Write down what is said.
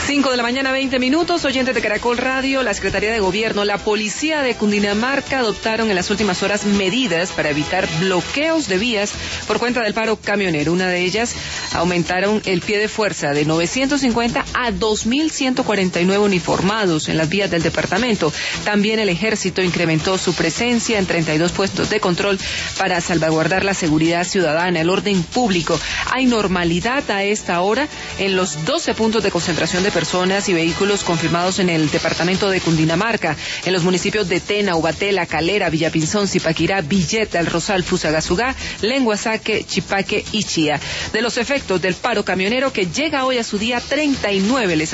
5 de la mañana, 20 minutos, oyentes de Caracol Radio, la Secretaría de Gobierno, la Policía de Cundinamarca adoptaron en las últimas horas medidas para evitar bloqueos de vías por cuenta del paro camionero. Una de ellas, aumentaron el pie de fuerza de 950 a 2.149 uniformados en las vías del departamento. También el Ejército incrementó su presencia en 32 puestos de control para salvaguardar la seguridad ciudadana, el orden público. Hay normalidad a esta hora en los 12 puntos de concentración de personas y vehículos confirmados en el departamento de Cundinamarca, en los municipios de Tena, Ubatela, Calera, Villapinzón, Zipaquirá, Villeta, El Rosal, Fusagasugá, Lenguasaque, Chipaque y Chía. De los efectos del paro camionero que llega hoy a su día 39, les